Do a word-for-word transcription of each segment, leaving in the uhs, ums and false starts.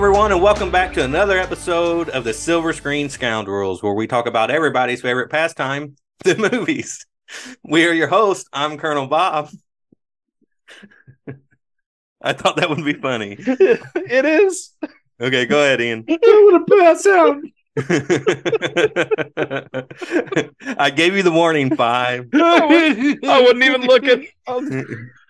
everyone, and welcome back to another episode of the Silver Screen Scoundrels, where we talk about everybody's favorite pastime, the movies. We are your hosts. I'm Colonel Bob. I thought that would be funny. It is. Okay, go ahead, Ian. I want to pass out. I gave you the warning, five. I, was, I wasn't even looking. Was...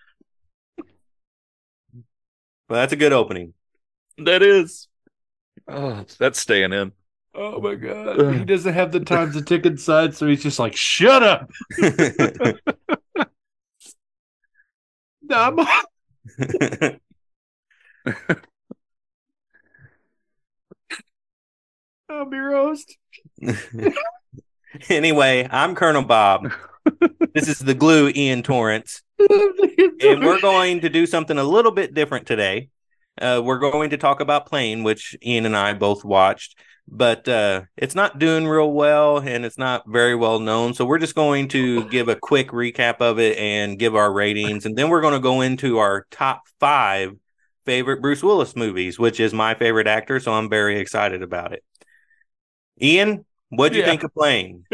Well, that's a good opening. That is. Oh, that's staying in. Oh my god. He doesn't have the time to tick inside, so he's just like, shut up. No, I'm... I'm your host. Anyway, I'm Colonel Bob. This is the glue, Ian Torrance. And we're going to do something a little bit different today. Uh, we're going to talk about Plane, which Ian and I both watched, but uh, it's not doing real well and it's not very well known. So we're just going to give a quick recap of it and give our ratings. And then we're going to go into our top five favorite Bruce Willis movies, which is my favorite actor. So I'm very excited about it. Ian, what'd you yeah. think of Plane?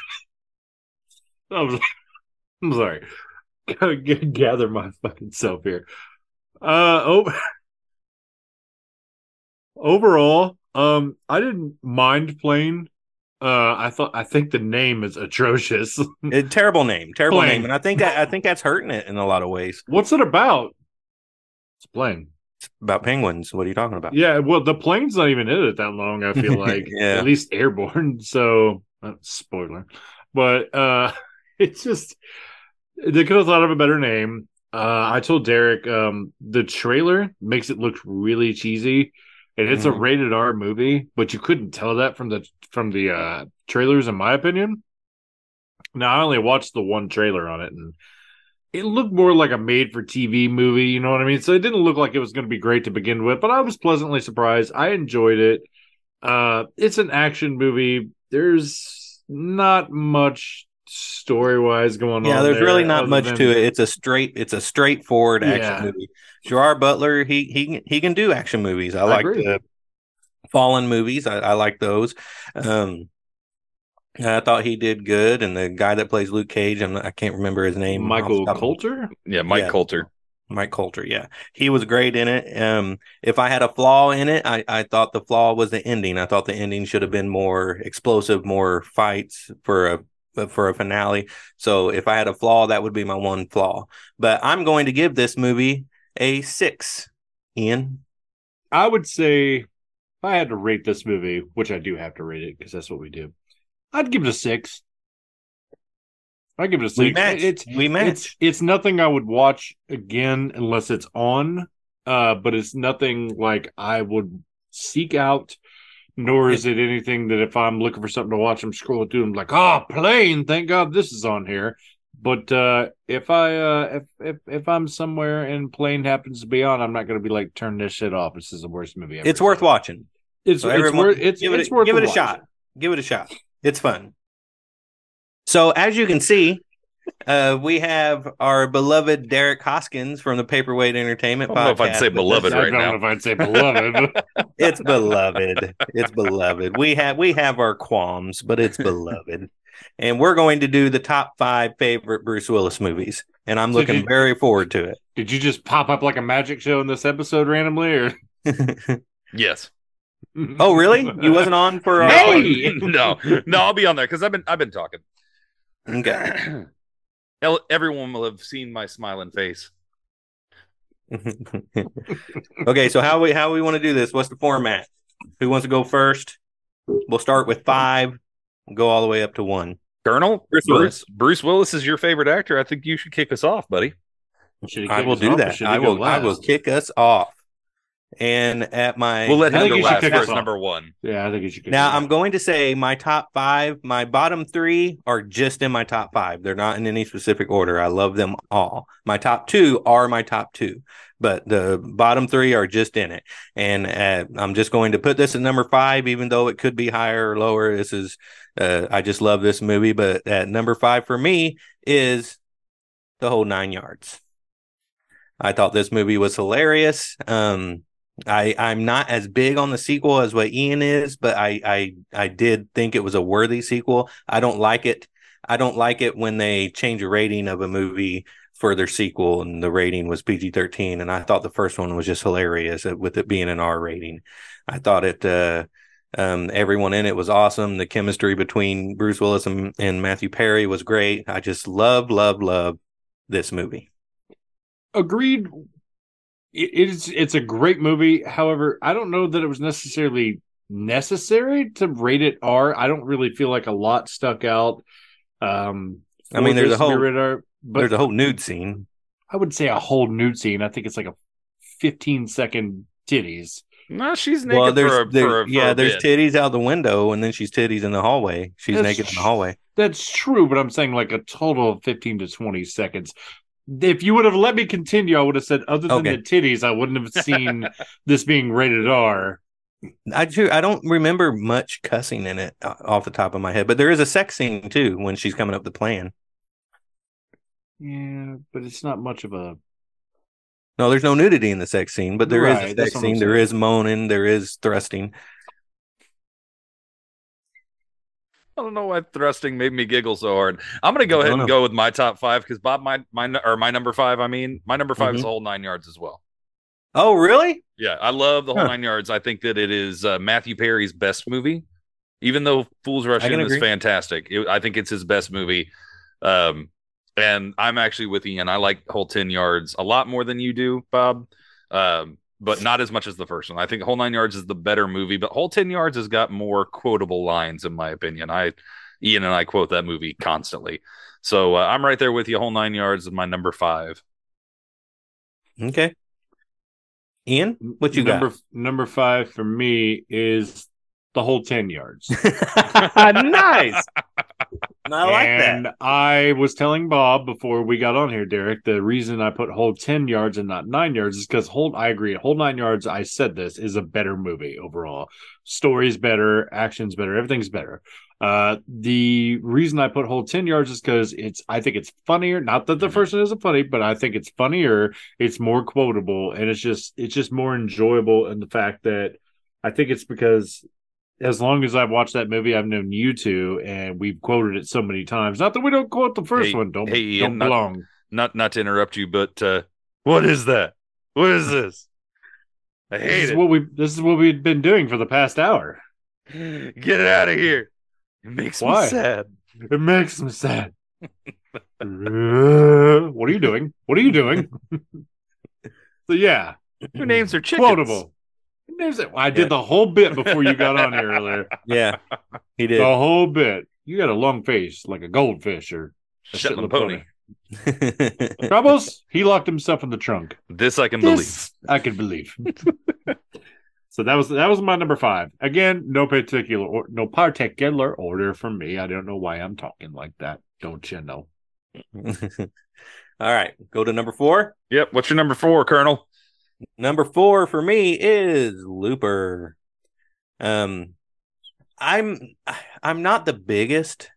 I'm, I'm sorry. Gotta gather my fucking self here. Uh, over, overall, um, I didn't mind Plane. Uh, I thought I think the name is atrocious. A terrible name, terrible Plane. name, and I think I, I think that's hurting it in a lot of ways. What's it about? It's Plane. It's about penguins. What are you talking about? Yeah, well, the plane's not even in it that long. I feel like yeah. At least airborne. So, uh, spoiler, but uh, it's just. They could have thought of a better name. Uh, I told Derek um, the trailer makes it look really cheesy, and it's mm. a rated R movie, but you couldn't tell that from the from the uh, trailers, in my opinion. Now, I only watched the one trailer on it, and it looked more like a made-for-T V movie, you know what I mean? So it didn't look like it was going to be great to begin with, but I was pleasantly surprised. I enjoyed it. Uh, it's an action movie. There's not much story-wise going yeah, on. Yeah, there's there, really not much than... to it. It's a straight, it's a straightforward action yeah. movie. Gerard Butler, he he he can do action movies. I, I like agree. the Fallen movies. I, I like those. Um, I thought he did good, and the guy that plays Luke Cage, I'm, I can't remember his name. Michael Coulter. Yeah, Mike yeah. Coulter. Mike Coulter, yeah. He was great in it. Um, if I had a flaw in it, I, I thought the flaw was the ending. I thought the ending should have been more explosive, more fights for a for a finale. So if I had a flaw, that would be my one flaw. But I'm going to give this movie a six. Ian? I would say if I had to rate this movie, which I do have to rate it because that's what we do, I'd give it a six. I'd give it a six. We match. It's, we match. It's, it's nothing I would watch again unless it's on, uh, but it's nothing like I would seek out. Nor is it anything that if I'm looking for something to watch, I'm scrolling through. I'm like, oh, Plane! Thank God this is on here. But uh, if I uh, if if if I'm somewhere and Plane happens to be on, I'm not going to be like, turn this shit off. This is the worst movie ever. It's worth watching. It's so it's everyone, worth it's, give it, it's worth give it a watch. shot. Give it a shot. It's fun. So as you can see, uh, we have our beloved Derek Hoskins from the Paperweight Entertainment I don't podcast. know if I'd say beloved right I don't now. know if I'd say beloved. It's beloved. It's beloved. We have we have our qualms, but it's beloved. And we're going to do the top five favorite Bruce Willis movies, and I'm looking you, very forward to it. Did you just pop up like a magic show in this episode randomly, or? Yes. Oh, really? You wasn't on for? Our hey, no, no, I'll be on there because I've been I've been talking. Okay. Everyone will have seen my smiling face. Okay, so how we how we want to do this? What's the format? Who wants to go first? We'll start with five, go all the way up to one. Colonel Bruce Willis. Bruce Willis is your favorite actor. I think you should kick us off, buddy. I will do that. I will. I will kick us off. And at my, we'll let him go last first. Number one. Yeah, I think you should. Now I'm going to say my top five. My bottom three are just in my top five. They're not in any specific order. I love them all. My top two are my top two, but the bottom three are just in it. And uh, I'm just going to put this at number five, even though it could be higher or lower. This is, uh, I just love this movie. But at number five for me is The Whole Nine Yards. I thought this movie was hilarious. Um, I I'm not as big on the sequel as what Ian is, but I I I did think it was a worthy sequel. I don't like it. I don't like it when they change a rating of a movie for their sequel, and the rating was P G thirteen, and I thought the first one was just hilarious with it being an R rating. I thought it. Uh, um, everyone in it was awesome. The chemistry between Bruce Willis and, and Matthew Perry was great. I just love, love, love this movie. Agreed. It is. It's a great movie. However, I don't know that it was necessarily necessary to rate it R. I don't really feel like a lot stuck out. Um, I mean, there's a whole R, but there's a whole nude scene. I wouldn't say a whole nude scene. I think it's like a fifteen second titties. No, she's naked well, there's, for a, there, for a, for yeah, a there's bit. titties out the window, and then she's titties in the hallway. She's that's naked in the hallway. That's true, but I'm saying like a total of fifteen to twenty seconds. If you would have let me continue, I would have said, other than okay. the titties, I wouldn't have seen this being rated R. I do. I don't remember much cussing in it off the top of my head, but there is a sex scene too when she's coming up the plan. Yeah, but it's not much of a. No, there's no nudity in the sex scene, but there right, is a sex scene. There is moaning. There is thrusting. I don't know why thrusting made me giggle so hard. I'm going to go ahead and know. go with my top five because Bob, my my or my number five. I mean, my number 5 mm-hmm. is the whole nine yards as well. Oh, really? Yeah, I love the whole huh. nine yards. I think that it is uh, Matthew Perry's best movie, even though Fools Rush In is fantastic. It, I think it's his best movie. Um, and I'm actually with Ian. I like Whole ten Yards a lot more than you do, Bob, um, but not as much as the first one. I think Whole nine Yards is the better movie, but Whole ten Yards has got more quotable lines, in my opinion. I, Ian and I quote that movie constantly. So uh, I'm right there with you. Whole nine Yards is my number five. Okay. Ian, what you number, got? Number five for me is the Whole ten Yards. Nice. I like and that. I was telling Bob before we got on here, Derek, the reason I put Whole ten Yards and not nine Yards is because Whole, I agree, Whole nine Yards, I said this, is a better movie overall. Story's better, action's better, everything's better. Uh, the reason I put Whole ten Yards is because it's, I think it's funnier. Not that the mm-hmm. first one isn't funny, but I think it's funnier. It's more quotable, and it's just, it's just more enjoyable in the fact that I think it's because as long as I've watched that movie, I've known you two, and we've quoted it so many times. Not that we don't quote the first hey, one. Don't, hey, Ian, don't not, belong. Not, not to interrupt you, but uh, what is that? What is this? I hate this is it. What we, this is what we've been doing for the past hour. Get it out of here. It makes Why? me sad. It makes me sad. uh, what are you doing? What are you doing? So, yeah. Who names their chickens? Quotable. I did yeah. the whole bit before you got on here earlier. Yeah, he did. The whole bit. You got a long face like a goldfish or a Shetland pony. pony. Troubles, he locked himself in the trunk. This I can this believe. I can believe. So that was that was my number five. Again, no particular or, no particular order for me. I don't know why I'm talking like that. Don't you know? All right, go to number four. Yep. What's your number four, Colonel? Number four for me is Looper. Um, I'm I'm not the biggest.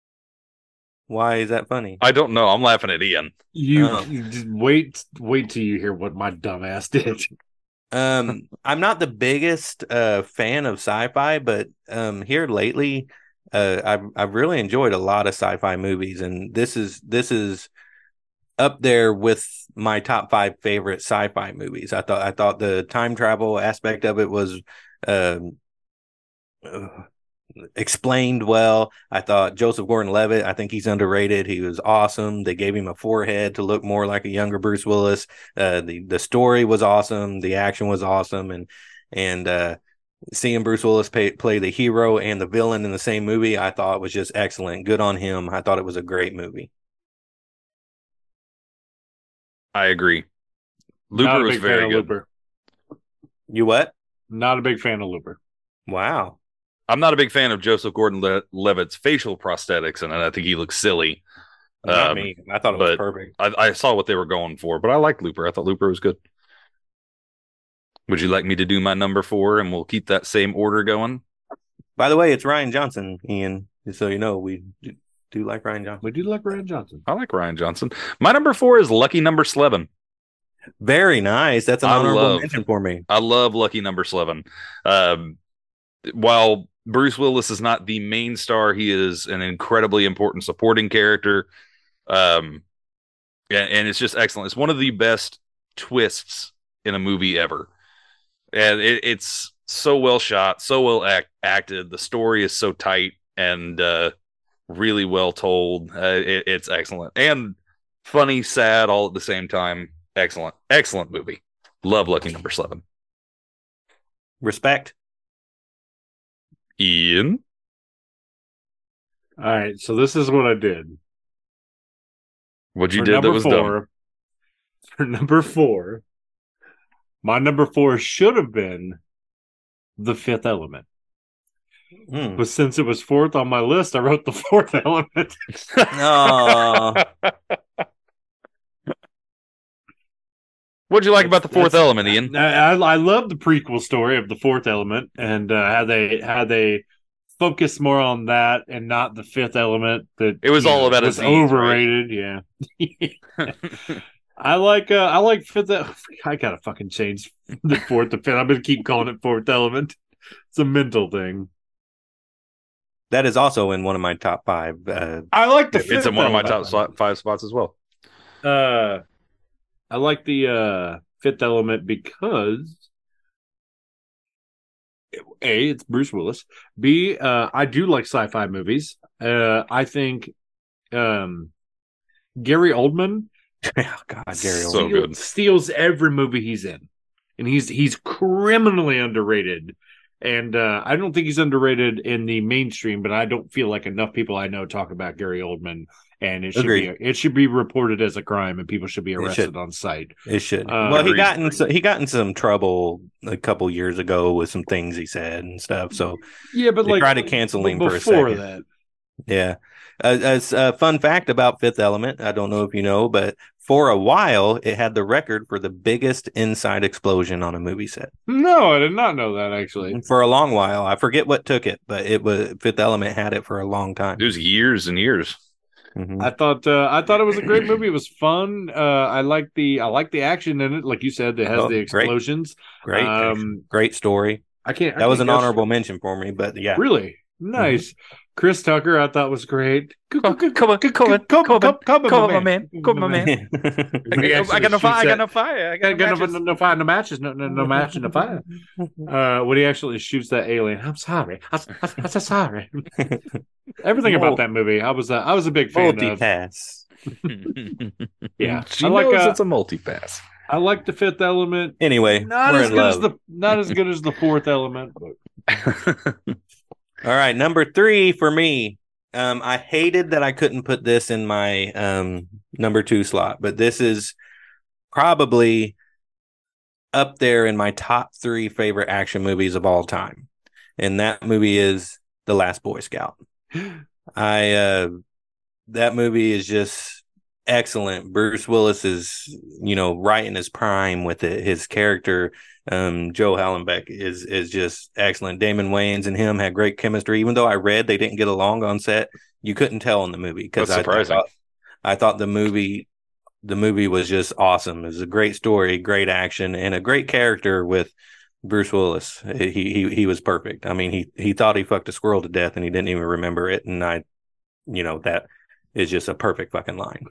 Why is that funny? I don't know. I'm laughing at Ian. You, um, you just wait, wait till you hear what my dumbass did. um, I'm not the biggest uh fan of sci-fi, but um, here lately, uh, I've I've really enjoyed a lot of sci-fi movies, and this is this is. up there with my top five favorite sci-fi movies. I thought I thought the time travel aspect of it was um, uh, explained well. I thought Joseph Gordon-Levitt, I think he's underrated. He was awesome. They gave him a forehead to look more like a younger Bruce Willis. Uh, the the story was awesome. The action was awesome, and and uh, seeing Bruce Willis pay, play the hero and the villain in the same movie, I thought was just excellent. Good on him. I thought it was a great movie. I agree. Looper was very good. Looper. You what? Not a big fan of Looper. Wow. I'm not a big fan of Joseph Gordon-Levitt's facial prosthetics, and I think he looks silly. Not um, me. I thought it was perfect. I, I saw what they were going for, but I liked Looper. I thought Looper was good. Would you like me to do my number four, and we'll keep that same order going? By the way, it's Rian Johnson, Ian. Just so you know, we do, do like Rian Johnson. We do like Rian Johnson. I like Rian Johnson. My number four is Lucky Number Slevin. Very nice. That's an I honorable love, mention for me. I love Lucky Number Slevin. Um, while Bruce Willis is not the main star, he is an incredibly important supporting character. Um, and, and it's just excellent. It's one of the best twists in a movie ever. And it, it's so well shot, so well act, acted. The story is so tight and uh, really well told. Uh, it, it's excellent. And funny, sad, all at the same time. Excellent. Excellent movie. Love Lucky Number Slevin. Respect. Ian? All right, so this is what I did. What you For did that was four, dumb. For number four, my number four should have been The Fifth Element. Mm. But since it was fourth on my list, I wrote The Fourth Element. Oh. What'd you like about The Fourth Element, Ian? I, I love the prequel story of The Fourth Element and uh, how they how they focus more on that and not the Fifth Element. That it was all know, about was Aziz, overrated. Right? Yeah. I like uh, I like Fifth. I gotta fucking change the Fourth to Fifth. I'm gonna keep calling it Fourth Element. It's a mental thing. That is also in one of my top five. Uh, I like the. Fifth it's in one element. of my top slot, five spots as well. Uh, I like the uh, Fifth Element because A, it's Bruce Willis. B, uh, I do like sci-fi movies. Uh, I think um, Gary Oldman. Oh God, Gary Oldman, so good. Steals every movie he's in, and he's he's criminally underrated. And uh, I don't think he's underrated in the mainstream, but I don't feel like enough people I know talk about Gary Oldman, and it should Agreed. be it should be reported as a crime, and people should be arrested on sight. It should. Uh, well, he got in so, he got in some trouble a couple years ago with some things he said and stuff. So yeah, but they like tried to cancel him for a second. That. Yeah. Uh, as a fun fact about Fifth Element, I don't know if you know, but for a while, it had the record for the biggest inside explosion on a movie set. No, I did not know that, actually. For a long while. I forget what took it, but it was Fifth Element had it for a long time. It was years and years. Mm-hmm. I thought uh, I thought it was a great movie. It was fun. Uh, I like the I like the action in it. Like you said, it has oh, the explosions. Great, great, um, great story. I can't. I that can't was an guess. honorable mention for me, but yeah, really nice. Mm-hmm. Chris Tucker, I thought was great. Come on, come on, come on, come on, come on, my man, come on, my man. I got no fire. I got no fire. I got no, no, no fire, no matches, no, no, no match in the fire. Uh, when he actually shoots that alien, I'm sorry. I'm, I'm so sorry. Everything about that movie, I was, uh, I was a big fan multi-pass. of. Yeah, she I like, knows uh, it's a multi-pass. I like the Fifth Element. Anyway, not as good love. as the, not as good as the Fourth Element. But... All right, number three for me. Um, I hated that I couldn't put this in my um, number two slot, but this is probably up there in my top three favorite action movies of all time. And that movie is The Last Boy Scout. I uh, that movie is just excellent. Bruce Willis is, you know, right in his prime with it. His character, um, Joe Hallenbeck, is is just excellent. Damon Wayans and him had great chemistry. Even though I read they didn't get along on set, you couldn't tell in the movie because I thought, I thought the movie the movie was just awesome. It was a great story, great action, and a great character with Bruce Willis. He he he was perfect. I mean, he he thought he fucked a squirrel to death and he didn't even remember it. And I, you know, that is just a perfect fucking line.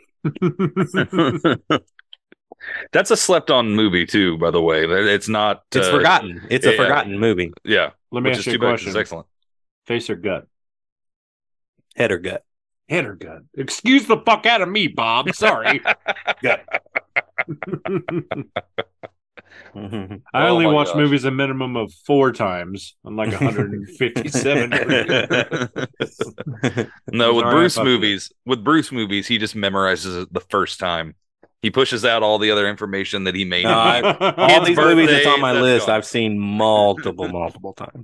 That's a slept on movie too, by the way. It's not it's uh, forgotten. It's a yeah, forgotten movie. Yeah. Let me ask you a question. It's excellent. Face or gut? Head or gut? Head or gut? Excuse the fuck out of me, Bob. Sorry. Gut. Mm-hmm. I only oh watch gosh. movies a minimum of four times, unlike one hundred fifty-seven. No, with Bruce movies, with Bruce movies, he just memorizes it the first time. He pushes out all the other information that he made. No, I, all these movies that's on my list, gone. I've seen multiple, multiple times.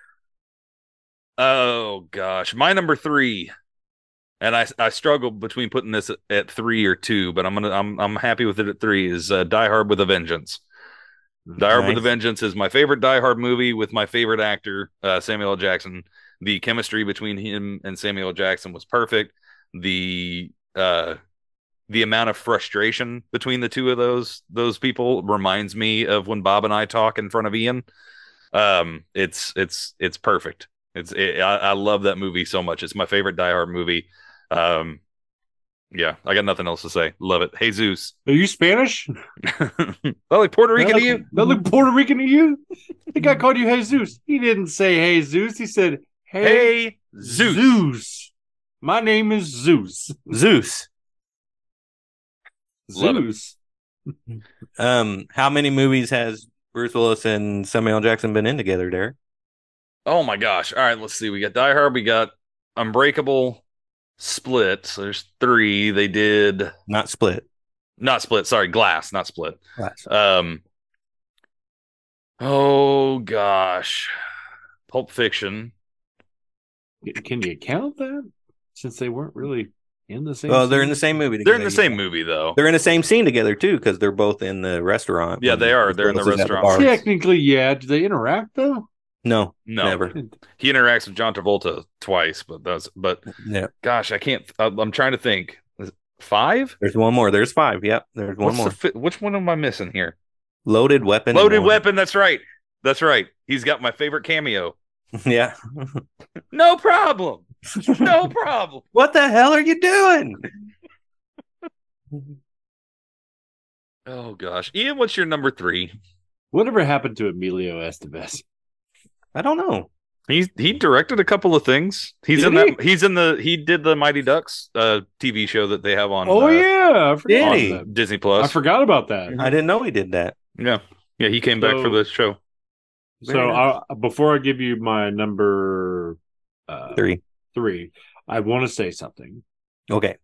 Oh gosh, my number three, and I I struggled between putting this at, at three or two, but I'm gonna I'm I'm happy with it at three. Is uh, Die Hard with a Vengeance. Die Hard nice. with a Vengeance is my favorite Die Hard movie with my favorite actor, uh, Samuel L. Jackson. The chemistry between him and Samuel L. Jackson was perfect. The uh, the amount of frustration between the two of those those people reminds me of when Bob and I talk in front of Ian. Um, it's it's it's perfect. It's it, I, I love that movie so much. It's my favorite Die Hard movie. Um, yeah, I got nothing else to say. Love it. Hey Zeus, are you Spanish? Well, like Puerto Rican that to you? That look Puerto Rican to you? The guy called you Jesus. He didn't say Jesus. He said, "Hey, hey Zeus. Zeus. My name is Zeus. Zeus. Zeus." Um, how many movies has Bruce Willis and Samuel L. Jackson been in together, Derek? Oh my gosh! All right, let's see. We got Die Hard. We got Unbreakable. Split. So there's three. They did not Split. Not Split. Sorry, Glass, not Split. Glass. Um. Oh gosh, Pulp Fiction. Can you count that? Since they weren't really in the same. Well, scene? they're in the same movie. Together. They're in the same movie though. They're in the same scene together too, because they're both in the restaurant. Yeah, they are. They're in the restaurant. Technically, yeah. Do they interact though? No, no, never. He interacts with John Travolta twice, but that's but yeah. Gosh, I can't. I'm trying to think. Five? There's one more. There's five. Yep. There's one What's more. The fi- which one am I missing here? Loaded Weapon. Loaded Weapon. That's right. That's right. He's got my favorite cameo. Yeah. No problem. No problem. What the hell are you doing? Oh gosh, Ian, what's your number three? Whatever happened to Emilio Estevez? I don't know. He he directed a couple of things. He's did in he? that. He's in the. He did the Mighty Ducks uh, T V show that they have on. Oh uh, yeah, I forgot did he? about that. Disney Plus. I forgot about that. I didn't know he did that. Yeah, yeah. He came back So- for the show. So I, before I give you my number uh, Three. three, I want to say something. Okay.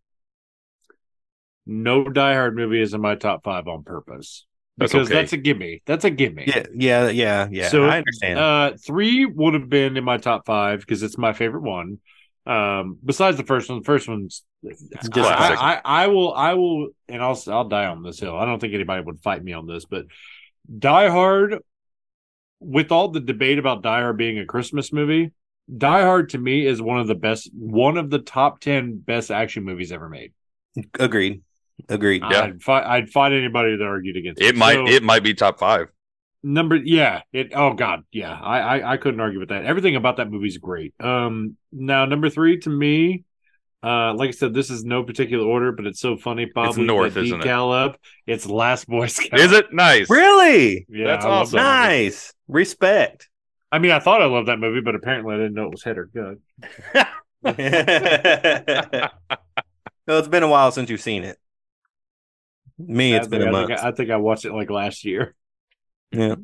No Die Hard movie is in my top five on purpose That's because okay. that's a gimme. That's a gimme. Yeah. Yeah. Yeah. Yeah. So I understand. Uh, three would have been in my top five because it's my favorite one. Um, besides the first one, the first one's It's I, classic. I, I will, I will, and I'll, I'll die on this hill. I don't think anybody would fight me on this, but Die Hard, with all the debate about Die Hard being a Christmas movie, Die Hard to me is one of the best, one of the top ten best action movies ever made. Agreed. Agreed. Yeah. I'd fight, I'd fight anybody that argued against It might. So, it might be top five. number, yeah, it. Oh God, yeah, I, I, I couldn't argue with that. Everything about that movie is great. Um, now number three to me, uh, like I said, this is no particular order, but it's so funny. Bob, It's with North, the isn't it? decal up. It's Last Boy Scout. Is it nice? Really? Yeah, That's I love awesome. that movie. Nice. Respect. I mean, I thought I loved that movie, but apparently I didn't know it was head or gut. No, it's been a while since you've seen it. Me, it's Sadly, been a I month. think I, I think I watched it like last year. Yeah.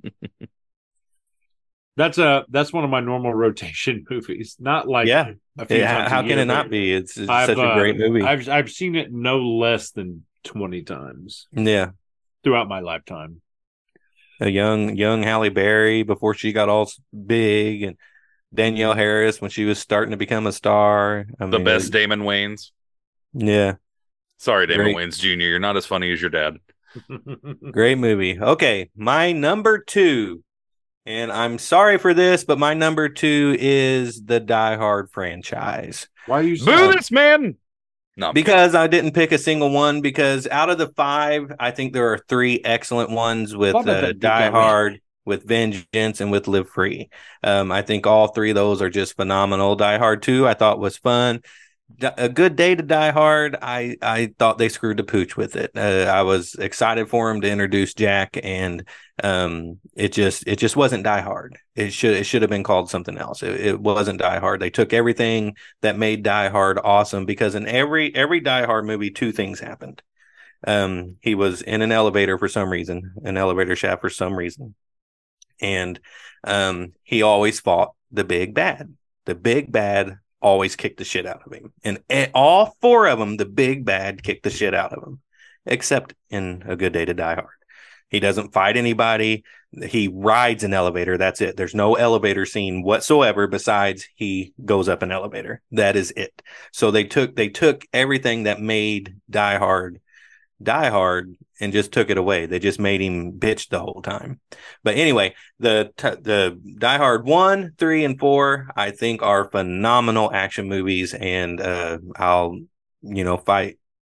That's a that's one of my normal rotation movies. Not like Yeah. a few Yeah, times how a can year, it not but be? It's, it's I've, such a uh, great movie. I've I've seen it no less than twenty times Yeah. throughout my lifetime. A young young Halle Berry before she got all s- big, and Danielle Harris when she was starting to become a star. I The mean, best it- Damon Wayans. Yeah. Sorry, Damon Great. Wayans Junior You're not as funny as your dad. Great movie. Okay, my number two, and I'm sorry for this, but my number two is the Die Hard franchise. Why are you Boo so this man. No, I'm Because I didn't pick a single one, because out of the five, I think there are three excellent ones with Why about uh, that Die big guy? Hard, with Vengeance, and with Live Free. Um, I think all three of those are just phenomenal. Die Hard two, I thought was fun. D- A Good Day to Die Hard, I, I thought they screwed the pooch with it. Uh, I was excited for him to introduce Jack, and um, it just it just wasn't Die Hard. It should it should have been called something else. It, it wasn't Die Hard. They took everything that made Die Hard awesome, because in every every Die Hard movie, two things happened. Um, he was in an elevator for some reason, an elevator shaft for some reason, and um, he always fought the big bad. The big bad always kicked the shit out of him, and a- all four of them, the big bad kicked the shit out of him, except in A Good Day to Die Hard. He doesn't fight anybody. He rides an elevator. That's it. There's no elevator scene whatsoever besides he goes up an elevator. That is it. So they took they took everything that made Die Hard Die Hard and just took it away. They just made him bitch the whole time. But anyway, the t- the Die Hard one, three, and four, I think are phenomenal action movies, and uh, I'll you know fight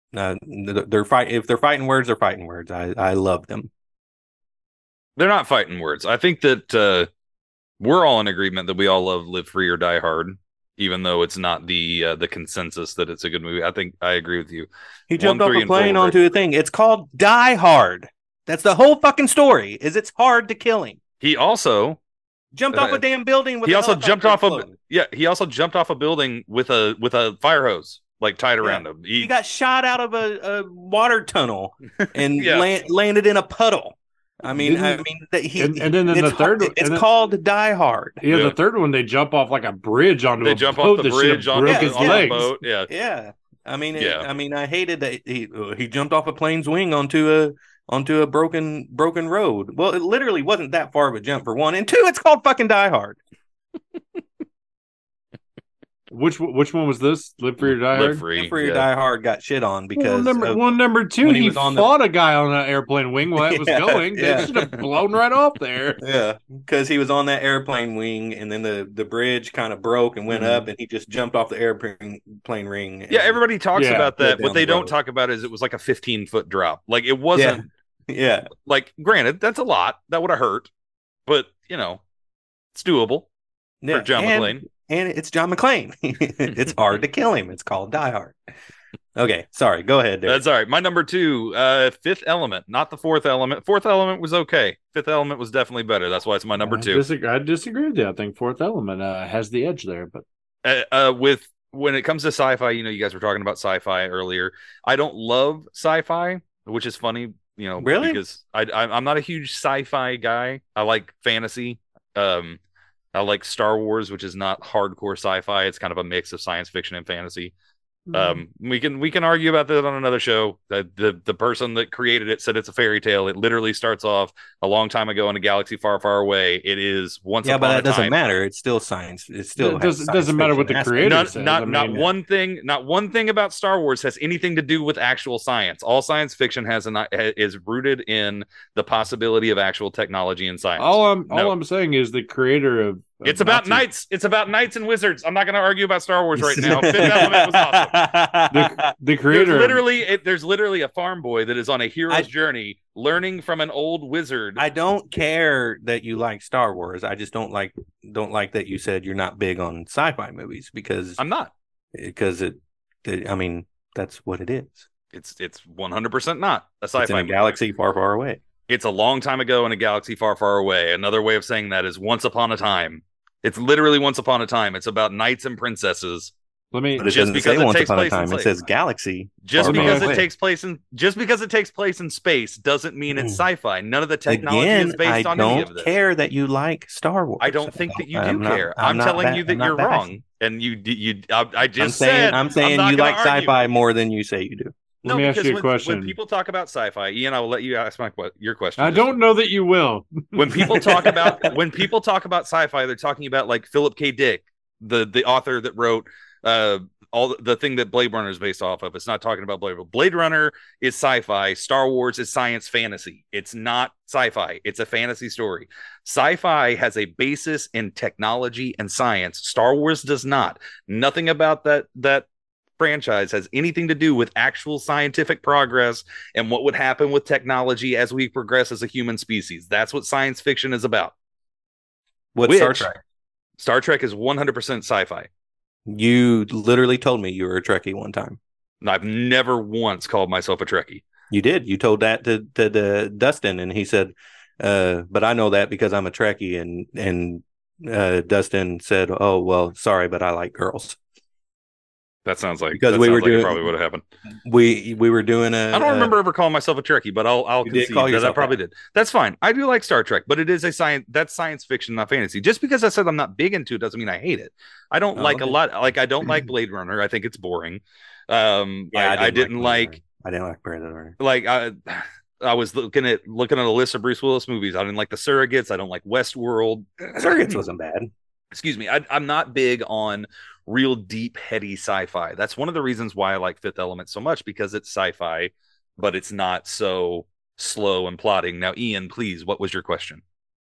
Uh, they're fight. If they're fighting words, they're fighting words. I I love them. They're not fighting words. I think that uh, we're all in agreement that we all love Live Free or Die Hard, even though it's not the uh, the consensus that it's a good movie. I think I agree with you. He jumped One, off a plane onto a thing. It's called Die Hard. That's the whole fucking story. Is it's hard to kill him. He also jumped uh, off a damn building. With he also jumped off a yeah. He also jumped off a building with a with a fire hose like tied around yeah. him. He, he got shot out of a, a water tunnel and yeah. land, landed in a puddle. I mean, Didn't, I mean, the, he, and, and then in the third, hard, it's then, called Die Hard. Yeah, yeah, the third one they jump off like a bridge onto they a jump boat off the bridge on, broke yeah, his on legs. the boat. Yeah, yeah. I mean, yeah. It, I mean, I hated that he he jumped off a plane's wing onto a onto a broken broken road. Well, it literally wasn't that far of a jump for one, and two, it's called fucking Die Hard. Which which one was this? Live Free or Die Hard? Live Free, Live Free or yeah. Die Hard got shit on because well, number of, one, number two, he, he fought the... a guy on an airplane wing while it was yeah, going. Yeah. They should have blown right off there. Yeah, because he was on that airplane wing, and then the, the bridge kind of broke and went mm-hmm. up, and he just jumped off the airplane plane ring. Yeah, everybody talks yeah, about that. What they the don't talk about is it was like a fifteen foot drop. Like it wasn't. Yeah. yeah. Like, granted, that's a lot. That would have hurt, but you know, it's doable yeah. for John and- McClane. And it's John McClane. It's hard to kill him. It's called Die Hard. Okay, sorry. Go ahead, Derek. That's all right. My number two, uh, Fifth Element, not the Fourth Element. Fourth Element was okay. Fifth Element was definitely better. That's why it's my number I two. Disagree, I disagree with you. I think Fourth Element uh, has the edge there. But uh, uh, with when it comes to sci-fi, you know, you guys were talking about sci-fi earlier. I don't love sci-fi, which is funny, you know, really? Because I, I I'm not a huge sci-fi guy. I like fantasy. Um. I like Star Wars, which is not hardcore sci-fi. It's kind of a mix of science fiction and fantasy. Mm-hmm. Um, we can we can argue about that on another show. The, the the person that created it said it's a fairy tale. It literally starts off a long time ago in a galaxy far, far away. It is once yeah, upon but that a doesn't time. matter. It's still science. It still it, does, it doesn't matter what the creator not, says. Not I mean, not one thing. Not one thing about Star Wars has anything to do with actual science. All science fiction has an is rooted in the possibility of actual technology and science. All I'm no. all I'm saying is the creator of. It's about Nazi. knights. It's about knights and wizards. I'm not going to argue about Star Wars right now. Fifth Element was awesome. The, the creator, there's literally, it, there's literally a farm boy that is on a hero's I, journey, learning from an old wizard. I don't care that you like Star Wars. I just don't like don't like that you said you're not big on sci-fi movies because I'm not. Because it, it I mean, that's what it is. It's it's one hundred percent not a sci-fi it's in a movie. galaxy far, far away. It's a long time ago in a galaxy far, far away. Another way of saying that is once upon a time. It's literally once upon a time. It's about knights and princesses. Let me but it just because it once takes upon place a time. It says galaxy. Just because it takes place in just because it takes place in space doesn't mean it's sci-fi. None of the technology Again, is based I on any of this. I don't care that you like Star Wars. I don't think that you do I'm care. Not, I'm, I'm telling ba- you that I'm you're wrong, bashing. and you you. I, I just I'm saying, said I'm saying I'm you like argue. sci-fi more than you say you do. Let no, me ask you a when, question. When people talk about sci-fi, Ian, I will let you ask my your question. I don't know that you will. When people talk about when people talk about sci-fi, they're talking about like Philip K. Dick, the the author that wrote uh, all the thing that Blade Runner is based off of. It's not talking about Blade Runner. Blade Runner is sci-fi. Star Wars is science fantasy. It's not sci-fi. It's a fantasy story. Sci-fi has a basis in technology and science. Star Wars does not. Nothing about that that franchise has anything to do with actual scientific progress and what would happen with technology as we progress as a human species. That's what science fiction is about. What's Which, Star Trek? Star Trek is one hundred percent sci-fi. You literally told me you were a Trekkie one time. I've never once called myself a Trekkie. You did. You told that to, to, to Dustin, and he said, uh, but I know that because I'm a Trekkie. And, and uh, Dustin said, oh, well, sorry, but I like girls. That sounds like because that we were like doing probably would have happened. We we were doing a. I don't remember uh, ever calling myself a Trekkie, but I'll I'll concede that I probably that. did. That's fine. I do like Star Trek, but it is a science that's science fiction, not fantasy. Just because I said I'm not big into it doesn't mean I hate it. I don't oh, like okay. a lot. Like I don't like Blade Runner. I think it's boring. Um, yeah, I, I didn't, I didn't like. like I didn't like Blade Runner. Like I. I was looking at looking at a list of Bruce Willis movies. I didn't like The Surrogates. I don't like Westworld. Surrogates wasn't bad. Excuse me. I, I'm not big on real deep, heady sci-fi. That's one of the reasons why I like Fifth Element so much, because it's sci-fi, but it's not so slow and plotting. Now, Ian, please, what was your question?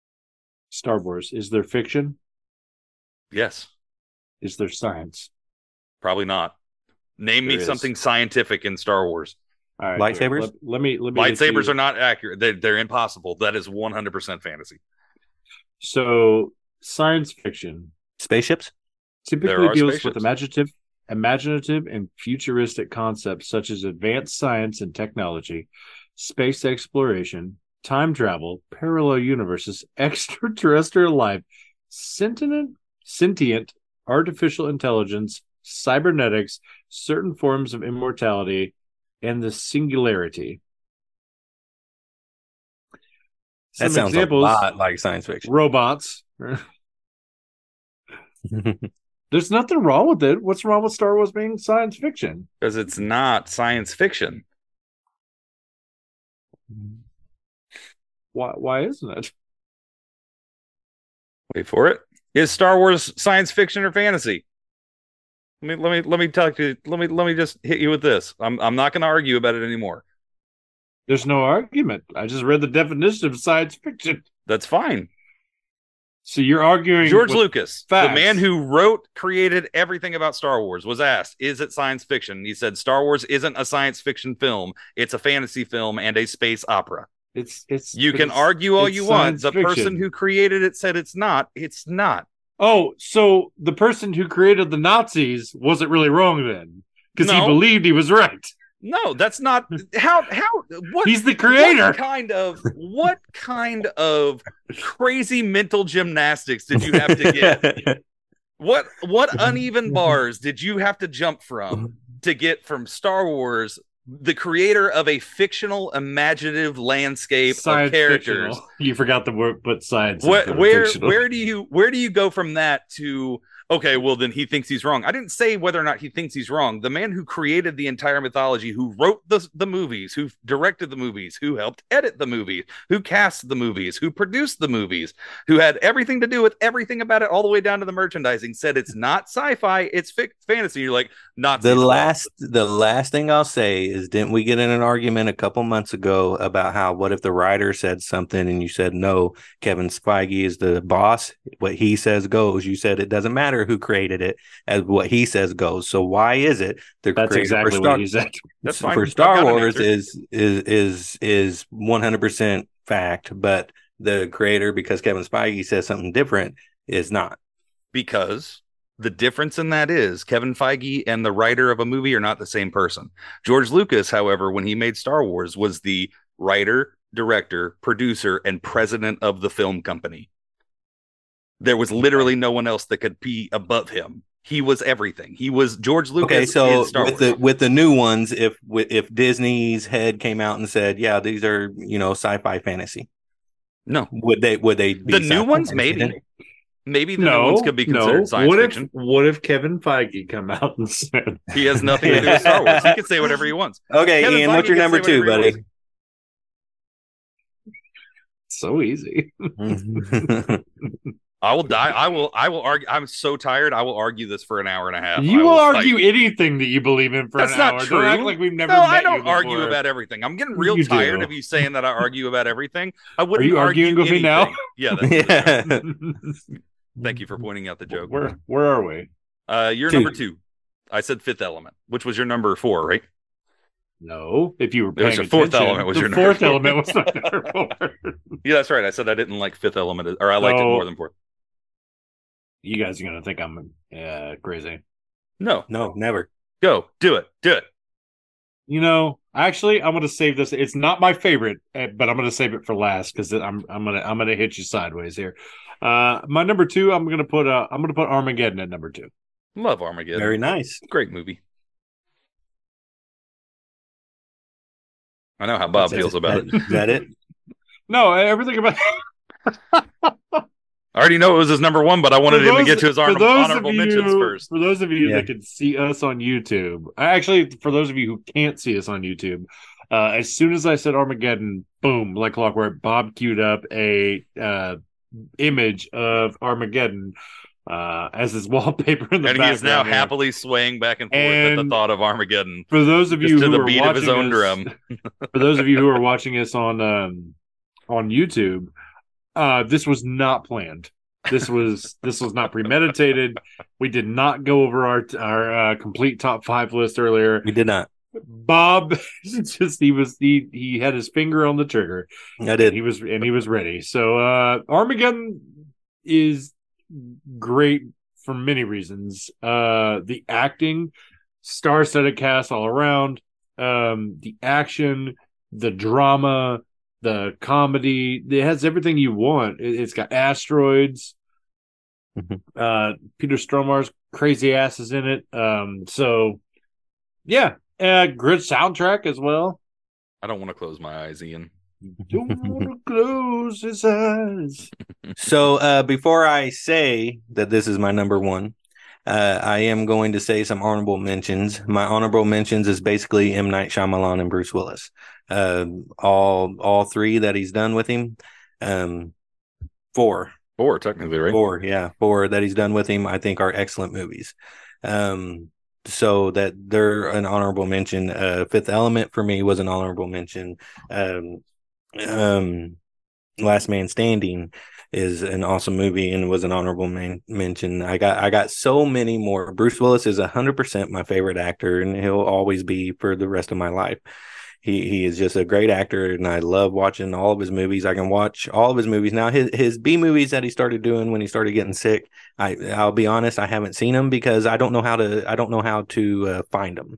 Star Wars. Is there fiction? Yes. Is there science? Probably not. Name me something scientific in Star Wars. All right, lightsabers. Let, let me let me. Lightsabers are not accurate. They're, they're impossible. That is one hundred percent fantasy. So science fiction spaceships typically deals spaceships. with imaginative, imaginative and futuristic concepts such as advanced science and technology, space exploration, time travel, parallel universes, extraterrestrial life, sentient, sentient artificial intelligence, cybernetics, certain forms of immortality, and the singularity. Some that sounds examples, a lot like science fiction. Robots. There's nothing wrong with it. What's wrong with Star Wars being science fiction? Because it's not science fiction. Why? Why isn't it? Wait for it. Is Star Wars science fiction or fantasy? Let me let me let me talk to you. Let me let me just hit you with this. I'm I'm not going to argue about it anymore. There's no argument. I just read the definition of science fiction. That's fine. So you're arguing George Lucas, facts. The man who wrote, created everything about Star Wars, was asked, is it science fiction? He said Star Wars isn't a science fiction film. It's a fantasy film and a space opera. It's it's You can it's, argue all you want. The fiction. person who created it said it's not. It's not. Oh, so the person who created the Nazis wasn't really wrong then, because no. he believed he was right. No, that's not how how what he's the creator. What kind of what kind of crazy mental gymnastics did you have to get? What what uneven bars did you have to jump from to get from Star Wars, the creator of a fictional, imaginative landscape science of characters? Fictional. You forgot the word, but science. What, where where do you where do you go from that to? Okay, well, then he thinks he's wrong. I didn't say whether or not he thinks he's wrong. The man who created the entire mythology, who wrote the, the movies, who directed the movies, who helped edit the movies, who cast the movies, who produced the movies, who had everything to do with everything about it, all the way down to the merchandising, said it's not sci-fi, it's fic- fantasy. You're like, not the last. The last thing I'll say is, didn't we get in an argument a couple months ago about how what if the writer said something and you said no, Kevin Feige is the boss. What he says goes. You said it doesn't matter who created it, as what he says goes. So why is it the that's exactly Star, what he said? That's fine. For Star Wars is is is is one hundred percent fact, but the creator, because Kevin Feige says something different, is not. Because the difference in that is Kevin Feige and the writer of a movie are not the same person. George Lucas, however, when he made Star Wars, was the writer, director, producer, and president of the film company. There was literally no one else that could be above him. He was everything. He was George Lucas. Okay, so with the with the new ones, if if Disney's head came out and said, "Yeah, these are you know sci-fi fantasy," no, would they would they be the new ones? Maybe, then? maybe the no, new ones could be considered no. science what fiction. If, what if Kevin Feige come out and said he has nothing to do with Star Wars? He can say whatever he wants. Okay, Kevin Ian, Feige what's your number two, buddy? So easy. I will die. I will. I will argue. I'm so tired. I will argue this for an hour and a half. You I will, will argue fight. anything that you believe in for That's an not hour. True. Don't act like we've never. No, met I don't you argue about everything. I'm getting real you tired do. of you saying that I argue about everything. I wouldn't. Are you argue arguing with anything. me now? Yeah. That's yeah. Thank you for pointing out the joke. Where Where are we? Uh, you're two. Number two. I said Fifth Element, which was your number four, right? No, if you were paying attention, Fourth Element was the your fourth number element was my number four. Yeah, that's right. I said I didn't like Fifth Element, or I liked no. it more than Fourth. You guys are gonna think I'm uh, crazy. No, no, never. Go, do it, do it. You know, actually, I'm gonna save this. It's not my favorite, but I'm gonna save it for last because I'm I'm gonna I'm gonna hit you sideways here. Uh, my number two, I'm gonna put uh, I'm gonna put Armageddon at number two. Love Armageddon. Very nice, great movie. I know how Bob That's feels it. about that, it. Is that it? No, everything about. I already know it was his number one, but I wanted those, him to get to his honor- honorable you, mentions first. For those of you yeah. that can see us on YouTube, actually, for those of you who can't see us on YouTube, uh, as soon as I said Armageddon, boom, like clockwork, Bob queued up a uh, image of Armageddon uh, as his wallpaper in the and background. And he is now there. happily swaying back and forth and at the thought of Armageddon. For those of you to who the are beat watching of his own us, drum. For those of you who are watching us on um, on YouTube, uh, this was not planned. This was this was not premeditated. We did not go over our our uh, complete top five list earlier. We did not. Bob just he was he he had his finger on the trigger. I did. He was and he was ready. So uh Armageddon is great for many reasons. Uh the acting, star-studded cast all around, um, the action, the drama, the comedy. It has everything you want. It, it's got asteroids. Mm-hmm. Uh Peter Stormare's crazy ass is in it. Um so yeah. Uh, good soundtrack as well. I don't want to close my eyes, Ian. Don't want to close his eyes. So uh, before I say that this is my number one, uh, I am going to say some honorable mentions. My honorable mentions is basically M. Night Shyamalan and Bruce Willis. Uh, all all three that he's done with him. Um, four. Four, technically, right? Four, yeah. Four that he's done with him, I think, are excellent movies. Um, so that they're an honorable mention. Uh, Fifth Element for me was an honorable mention. Um, um, Last Man Standing is an awesome movie and was an honorable man- mention. I got I got so many more. Bruce Willis is one hundred percent my favorite actor, and he'll always be for the rest of my life. He he is just a great actor, and I love watching all of his movies. I can watch all of his movies now. His his B movies that he started doing when he started getting sick, I I'll be honest, I haven't seen them because I don't know how to I don't know how to uh, find them.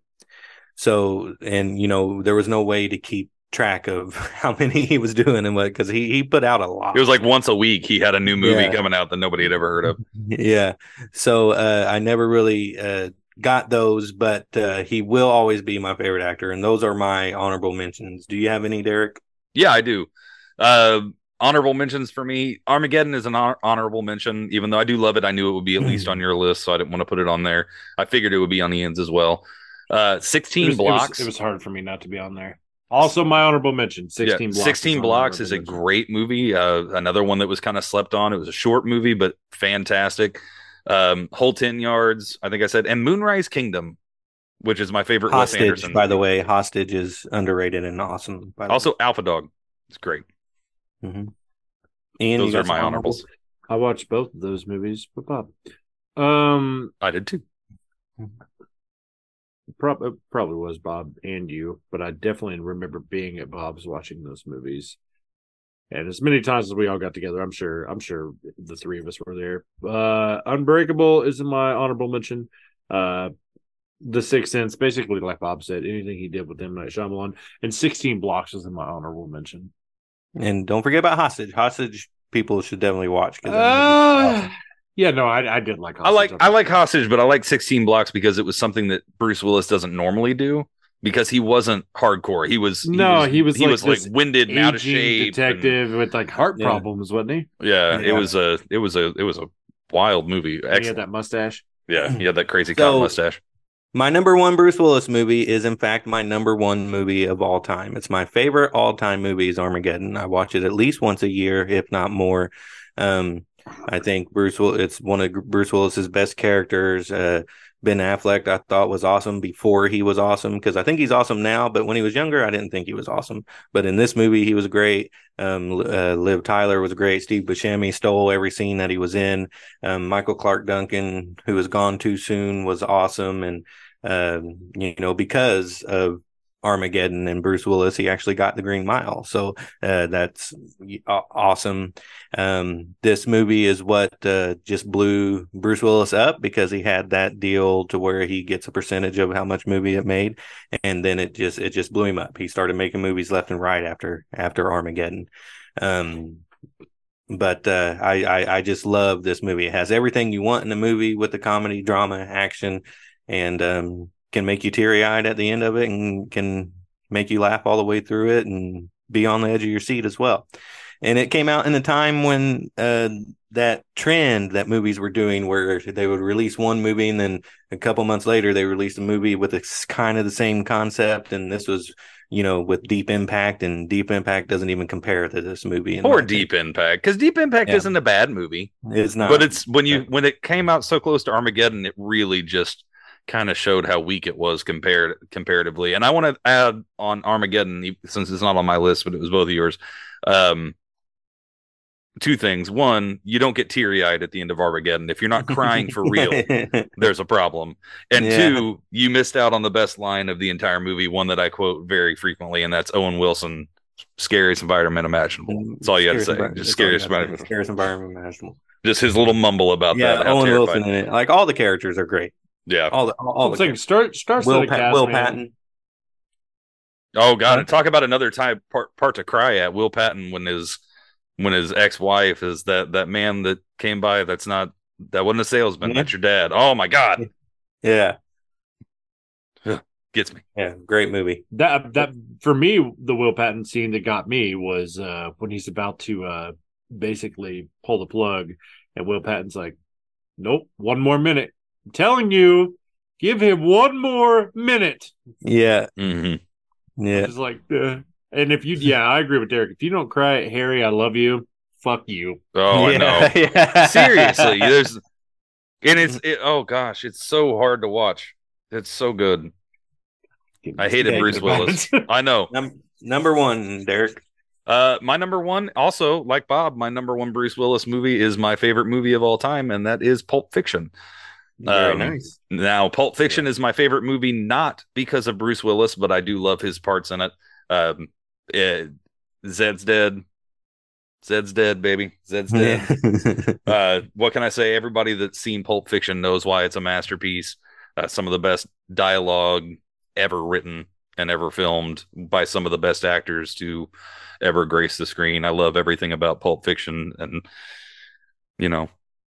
So, and you know, there was no way to keep track of how many he was doing and what, because he he put out a lot. It was like once a week he had a new movie yeah. coming out that nobody had ever heard of. Yeah, so uh, I never really. Uh, got those, but uh, he will always be my favorite actor, and those are my honorable mentions. Do you have any, Derek? Yeah, I do. Uh, honorable mentions for me, Armageddon is an honor- honorable mention, even though I do love it. I knew it would be at least on your list, so I didn't want to put it on there. I figured it would be on Ian's as well. Uh, sixteen it was, Blocks. It was, it was hard for me not to be on there. Also, my honorable mention, sixteen yeah, Blocks. sixteen Blocks is a mention. Great movie. Uh, another one that was kind of slept on. It was a short movie, but fantastic. Um, Whole ten Yards, I think I said, and Moonrise Kingdom, which is my favorite. Hostage, Wes Anderson. By the way, Hostage is underrated and awesome. By the also, way. Alpha Dog, it's great. Mm-hmm. Ian, those are my honorables. I watched both of those movies with Bob. Um, I did too. Probably, probably was Bob and you, but I definitely remember being at Bob's watching those movies. And as many times as we all got together, I'm sure I'm sure the three of us were there. Uh, Unbreakable is in my honorable mention. Uh, The Sixth Sense, basically like Bob said, anything he did with M. Night Shyamalan. And sixteen Blocks is in my honorable mention. And don't forget about Hostage. Hostage people should definitely watch. Uh, awesome. Yeah, no, I, I did like Hostage. I like I like Hostage, but I like sixteen Blocks because it was something that Bruce Willis doesn't normally do. Because he wasn't hardcore, he was. No, he was. He was, like, he was like winded and out of shape, detective and, with like heart yeah. problems, wasn't he? Yeah, yeah, it was a, it was a, it was a wild movie. Excellent. He had that mustache. Yeah, he had that crazy so, cop mustache. My number one Bruce Willis movie is, in fact, my number one movie of all time. It's my favorite all-time movie is Armageddon. I watch it at least once a year, if not more. Um, I think Bruce Will. It's one of Bruce Willis's best characters. Uh, Ben Affleck, I thought was awesome before he was awesome, because I think he's awesome now. But when he was younger, I didn't think he was awesome. But in this movie, he was great. Um, uh, Liv Tyler was great. Steve Buscemi stole every scene that he was in. Um, Michael Clark Duncan, who was gone too soon, was awesome. And um, you know, because of Armageddon and Bruce Willis, he actually got the Green Mile. So uh, that's awesome. Um, this movie is what uh, just blew Bruce Willis up, because he had that deal to where he gets a percentage of how much movie it made, and then it just it just blew him up. He started making movies left and right after after Armageddon. Um, but uh, I, I I just love this movie. It has everything you want in a movie, with the comedy, drama, action, and um, can make you teary-eyed at the end of it, and can make you laugh all the way through it and be on the edge of your seat as well. And it came out in a time when uh, that trend that movies were doing, where they would release one movie and then a couple months later they released a movie with a, kind of the same concept. And this was, you know, with Deep Impact, and Deep Impact doesn't even compare to this movie. Or Deep Impact, because Deep Impact yeah. isn't a bad movie. It's not. But it's when you when it came out so close to Armageddon, it really just kind of showed how weak it was compared comparatively. And I want to add on Armageddon, since it's not on my list, but it was both of yours. Um, two things. One, you don't get teary eyed at the end of Armageddon. If you're not crying for real, there's a problem. And yeah. two, you missed out on the best line of the entire movie, one that I quote very frequently, and that's Owen Wilson, scariest environment imaginable. That's all you have to say. Just scariest environment. Scariest environment imaginable. Just his little mumble about yeah, that. Yeah, Owen Wilson in it. Like, all the characters are great. Yeah. All the, all, all the like, start, start Will, pa- Will Patton. Oh, God. And talk about another time part, part to cry at. Will Patton when his when his ex-wife is that, that man that came by that's not, that wasn't a salesman. Yeah. That's your dad. Oh, my God. Yeah. Gets me. Yeah, great movie. That that for me, the Will Patton scene that got me was uh, when he's about to uh, basically pull the plug, and Will Patton's like, "Nope, one more minute. I'm telling you, give him one more minute." Yeah, mm-hmm. yeah. It's like, uh, and if you, yeah, I agree with Derek. If you don't cry at Harry, I love you. Fuck you. Oh, yeah, I know. Yeah. Seriously, there's, and it's it, oh gosh, it's so hard to watch. It's so good. I hated Bruce Willis. I know. Num- number one, Derek. Uh, my number one, also like Bob, my number one Bruce Willis movie is my favorite movie of all time, and that is Pulp Fiction. Very um, nice. Now, Pulp Fiction yeah. is my favorite movie, not because of Bruce Willis, but I do love his parts in it. Um, it, Zed's dead. Zed's dead, baby. Zed's dead. uh, what can I say? Everybody that's seen Pulp Fiction knows why it's a masterpiece. Uh, some of the best dialogue ever written and ever filmed by some of the best actors to ever grace the screen. I love everything about Pulp Fiction, and you know,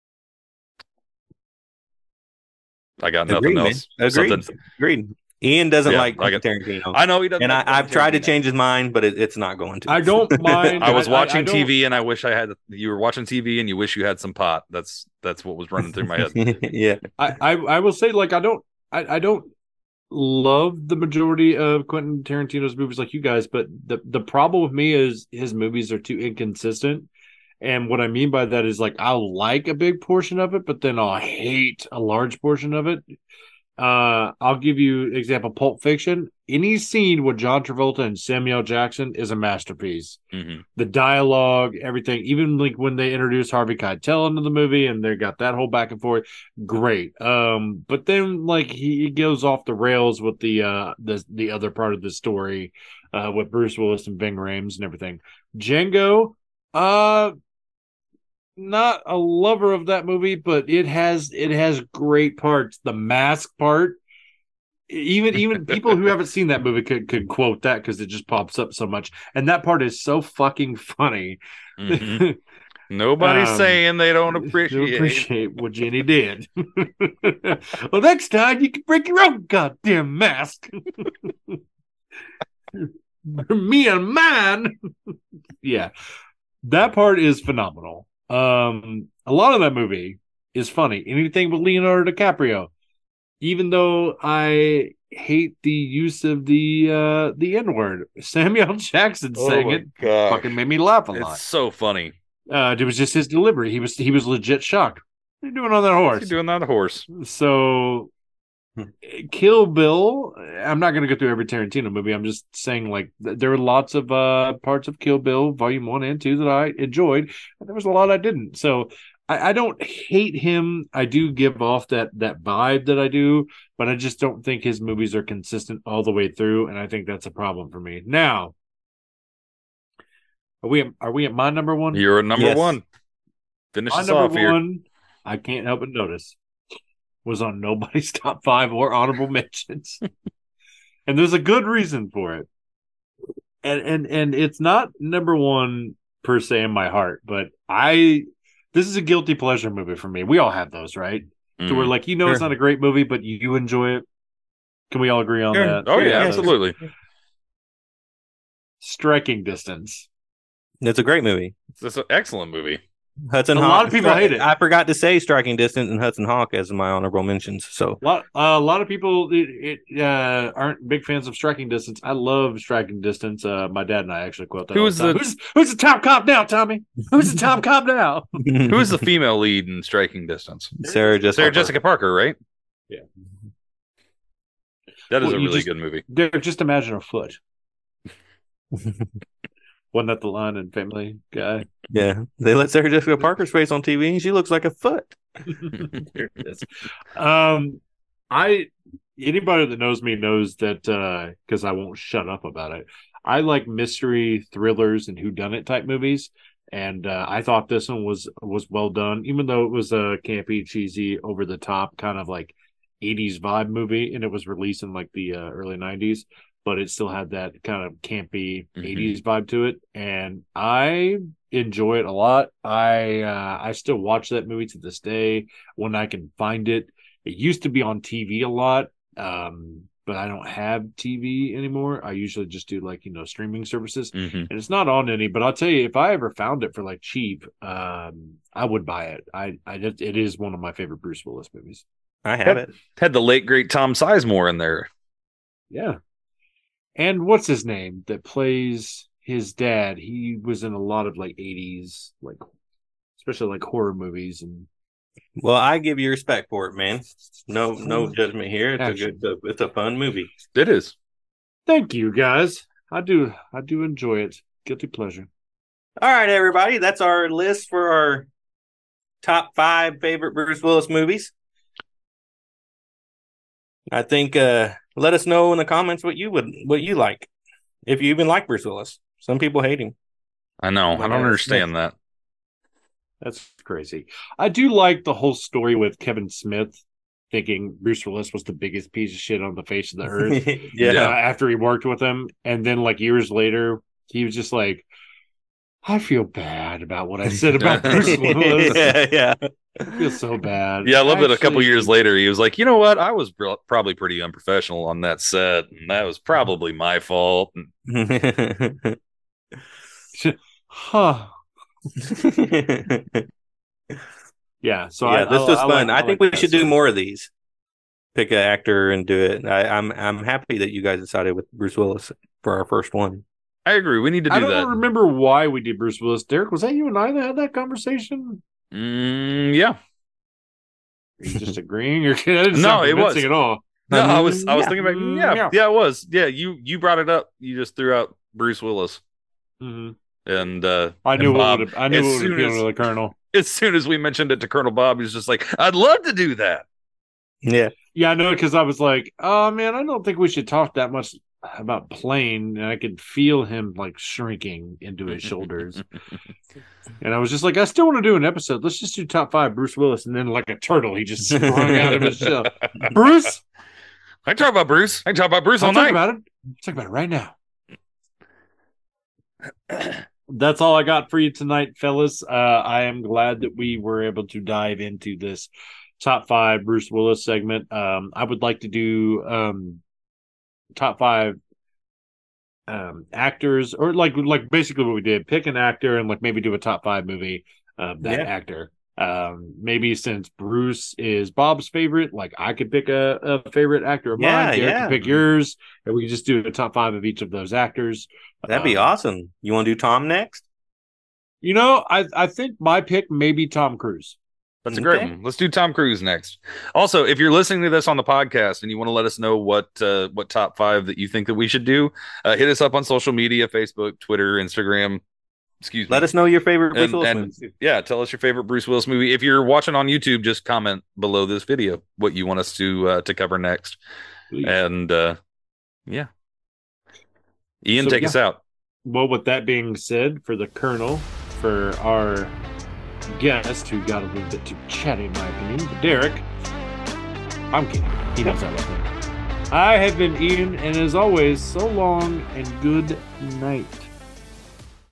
I got nothing Agreed, else. Agreed. Something... Agreed. Ian doesn't yeah, like got... Tarantino. I know he doesn't, and like I, I've tried to change his mind, but it, it's not going to. I don't mind. I was I, watching I, I T V, and I wish I had. You were watching T V, and you wish you had some pot. That's that's what was running through my head. yeah, I, I I will say, like, I don't, I, I don't love the majority of Quentin Tarantino's movies like you guys, but the the problem with me is his movies are too inconsistent. And what I mean by that is, like, I'll like a big portion of it, but then I'll hate a large portion of it. Uh, I'll give you an example. Pulp Fiction. Any scene with John Travolta and Samuel Jackson is a masterpiece. Mm-hmm. The dialogue, everything, even like when they introduced Harvey Keitel into the movie and they got that whole back and forth, great. Um, but then like he, he goes off the rails with the uh the the other part of the story, uh, with Bruce Willis and Ving Rhames and everything. Django, uh. not a lover of that movie, but it has it has great parts. The mask part, even even people who haven't seen that movie could could quote that because it just pops up so much, and that part is so fucking funny. Mm-hmm. Nobody's um, saying they don't appreciate appreciate what Jenny did. Well, next time you can break your own goddamn mask. Me and mine. Yeah, that part is phenomenal. Um, a lot of that movie is funny. Anything with Leonardo DiCaprio, even though I hate the use of the uh, the N word, Samuel Jackson saying oh it gosh. fucking made me laugh a it's lot. It's so funny. Uh, it was just his delivery. He was he was legit shocked. What are you doing on that horse? What's he doing on the horse? So, Kill Bill. I'm not going to go through every Tarantino movie. I'm just saying, like, th- there were lots of uh, parts of Kill Bill, Volume One and Two, that I enjoyed, and there was a lot I didn't. So, I, I don't hate him. I do give off that that vibe that I do, but I just don't think his movies are consistent all the way through, and I think that's a problem for me. Now, are we are we at my number one? You're number yes. one. Finish my us number off here. One, I can't help but notice, was on nobody's top five or honorable mentions. And there's a good reason for it. And and and it's not number one per se in my heart, but I this is a guilty pleasure movie for me. We all have those, right? Mm. So we're like, you know, sure. It's not a great movie, but you enjoy it. Can we all agree on sure. that? Oh yeah, yeah, absolutely. Striking Distance. It's a great movie. It's an excellent movie. Hudson a Hawk. lot of people hate it. I forgot to say Striking Distance and Hudson Hawk as my honorable mentions. So a lot, uh, a lot of people it, it, uh, aren't big fans of Striking Distance. I love Striking Distance. Uh, my dad and I actually quote that. Who's the, the who's, who's the top cop now, Tommy? Who's the top cop now? Who's the female lead in Striking Distance? Sarah Jessica. Sarah Parker. Jessica Parker, right? Yeah. That is well, a really just, good movie. Derek, just imagine a foot. Wasn't that the line in Family Guy? Yeah, they let Sarah Jessica Parker's face on T V, and she looks like a foot. There it is. Um, I anybody that knows me knows that because uh, I won't shut up about it. I like mystery thrillers and whodunit type movies, and uh, I thought this one was was well done, even though it was a campy, cheesy, over the top kind of like eighties vibe movie, and it was released in like the uh, early nineties. But it still had that kind of campy mm-hmm. eighties vibe to it, and I enjoy it a lot. I uh, I still watch that movie to this day when I can find it. It used to be on T V a lot, um, but I don't have T V anymore. I usually just do like you know streaming services, mm-hmm. and it's not on any. But I'll tell you, if I ever found it for like cheap, um, I would buy it. I I just, it is one of my favorite Bruce Willis movies. I have had, it. Had the late great Tom Sizemore in there. Yeah. And what's his name that plays his dad? He was in a lot of like eighties, like especially like horror movies. And well, I give you respect for it, man. No, no judgment here. It's Action. a good, it's a fun movie. It is. Thank you, guys. I do, I do enjoy it. Guilty pleasure. All right, everybody. That's our list for our top five favorite Bruce Willis movies. I think. uh Let us know in the comments what you would what you like. If you even like Bruce Willis. Some people hate him. I know. Like I don't understand that. That's crazy. I do like the whole story with Kevin Smith thinking Bruce Willis was the biggest piece of shit on the face of the earth. yeah. Uh, after he worked with him. And then like years later, he was just like, I feel bad about what I said about Bruce Willis. yeah, yeah. I feel so bad. Yeah, I love that a couple years later, he was like, you know what? I was br- probably pretty unprofessional on that set, and that was probably my fault. huh. yeah, so yeah, I, this I, was I fun. like, I, I think like we should do more of these. Pick an actor and do it. I, I'm I'm happy that you guys decided with Bruce Willis for our first one. I agree. We need to do that. I don't that. remember why we did Bruce Willis. Derek, was that you and I that had that conversation? Mm, yeah. Are you just agreeing? Or no, it was at all. No, I was I was yeah. thinking about yeah, yeah, yeah, it was. Yeah, you you brought it up. You just threw out Bruce Willis. Mm-hmm. And uh I knew and Bob, what would I knew what would appeal to the Colonel. As soon as we mentioned it to Colonel Bob, he was just like, I'd love to do that. Yeah. Yeah, I know, because I was like, oh man, I don't think we should talk that much about Plane, and I could feel him like shrinking into his shoulders. And I was just like, I still want to do an episode. Let's just do top five Bruce Willis, and then like a turtle, he just sprung out of his shell. Bruce, I can talk about Bruce. I can talk about Bruce I'll all talk night. About it. Let's talk about it right now. That's all I got for you tonight, fellas. Uh, I am glad that we were able to dive into this top five Bruce Willis segment. Um, I would like to do um. top five um actors, or like like basically what we did, pick an actor and like maybe do a top five movie of that yeah. actor. Um maybe since Bruce is Bob's favorite, like I could pick a, a favorite actor of yeah, mine, Derek yeah. could pick yours, and we could just do a top five of each of those actors. That'd be um, awesome. You want to do Tom next? You know, I I think my pick may be Tom Cruise. That's a great okay. one. Let's do Tom Cruise next. Also, if you're listening to this on the podcast and you want to let us know what uh, what top five that you think that we should do, uh, hit us up on social media, Facebook, Twitter, Instagram. Excuse me. Let us know your favorite Bruce and, Willis and, movie. Yeah, tell us your favorite Bruce Willis movie. If you're watching on YouTube, just comment below this video what you want us to uh, to cover next. Please. And uh, yeah. Ian, so, take yeah. us out. Well, with that being said, for the Colonel, for our guest who got a little bit too chatty in my opinion, but Derek, I'm kidding, he knows I love him. I have been Ian, and as always, so long and good night.